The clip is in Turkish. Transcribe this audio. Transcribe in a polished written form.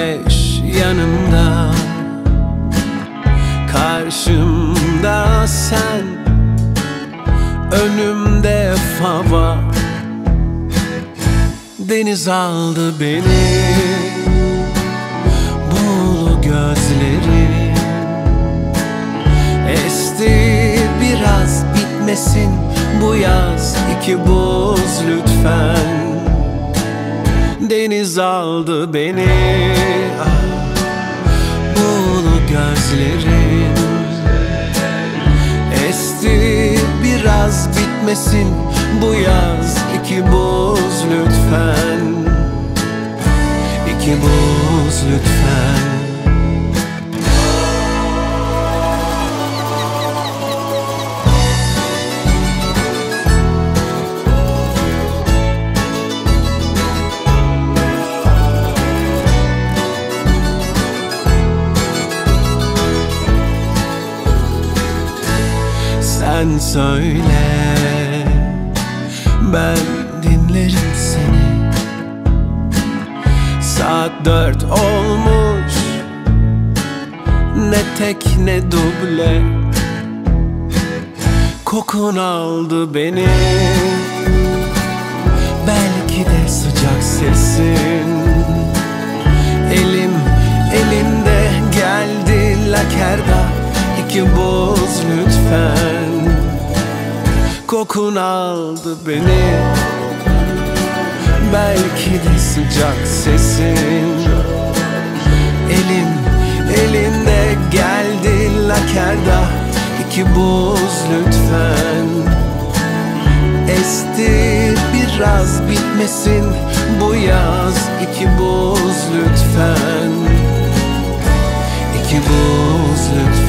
güneş yanımda, karşımda sen, önümde fava. Deniz aldı beni, buğulu gözlerin. Esti biraz, bitmesin bu yaz, iki buz lütfen. Deniz aldı beni, buğulu gözlerin. Esti biraz, bitmesin bu yaz, iki buz lütfen. İki buz lütfen. Sen söyle, ben dinlerim seni. Saat 4 olmuş, ne tek ne duble. Kokun aldı beni, belki de sıcak sesin. Elim elinde geldi lakerda, iki buz lütfen. Kokun aldı beni, belki de sıcak sesin. Elim elinde geldi lakerda, iki buz lütfen. Esti biraz, bitmesin bu yaz, iki buz lütfen. İki buz lütfen.